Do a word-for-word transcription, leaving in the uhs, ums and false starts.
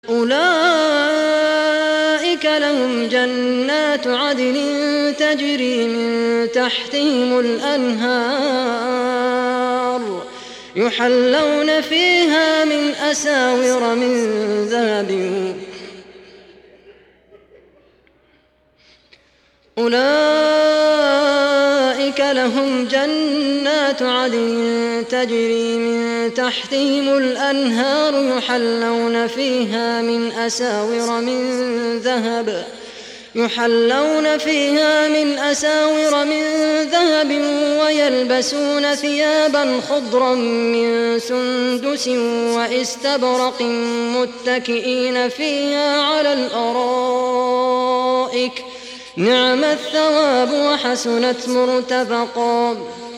أولئك لهم جنات عدن تجري من تحتهم الأنهار يحلون فيها من أساور من ذهب أولئك لهم جنات عدن تجري من تحتهم الأنهار يحلون فيها من أساور من ذهب يحلون فيها من أساور من ذهب ويلبسون ثيابا خضرا من سندس وإستبرق متكئين فيها على الأرائك نعم الثواب وحسنت مرتفقا.